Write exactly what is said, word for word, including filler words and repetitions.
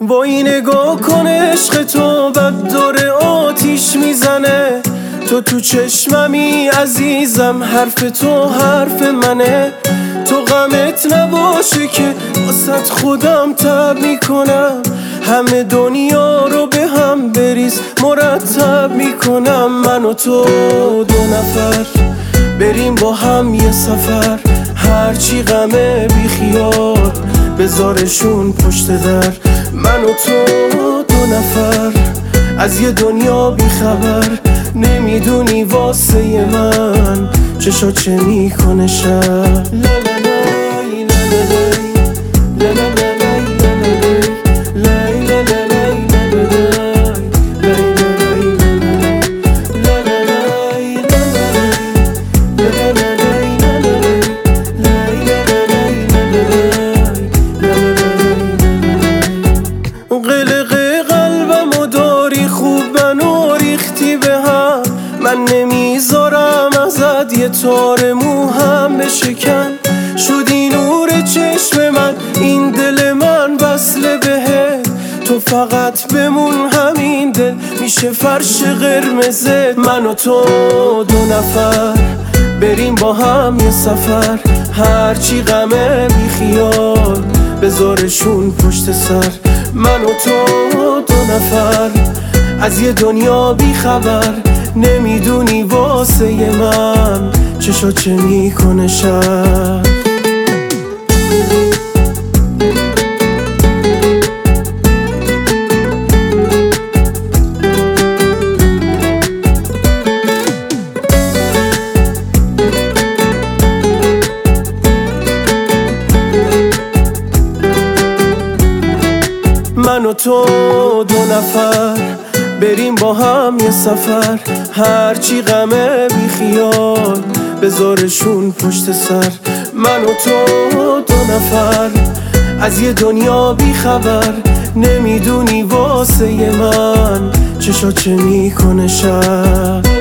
وای نگاه کن عشق تو بد داره آتیش میزنه. تو تو چشممی عزیزم، حرف تو حرف منه. تو غمت نباشه که واسه خودم تب میکنم. همه دنیا رو به هم بریز مرتب میکنم. من و تو دو نفر بریم با هم یه سفر. هرچی غمه بی خیال بذارشون پشت در. من و تو دو نفر از یه دنیا بی خبر. نمیدونی واسه من چشا چه میکنه شب. من نمیذارم ازت یه تار موهم بشکن. شدی نور چشم من، این دل من وصله بهت. تو فقط بمون، همین دل میشه فرش قرمزه. من و تو دو نفر بریم با هم یه سفر. هرچی غمه بی خیال بذارشون پشت سر. من و تو دو نفر از یه دنیا بی خبر. نمیدونی واسه من چشا چه میکنه شب. من و تو دو نفر بریم با هم یه سفر. هرچی غمه بی خیال بذارشون پشت سر. من و تو دو نفر از یه دنیا بی خبر. نمیدونی واسه من چشا چه میکنه شب.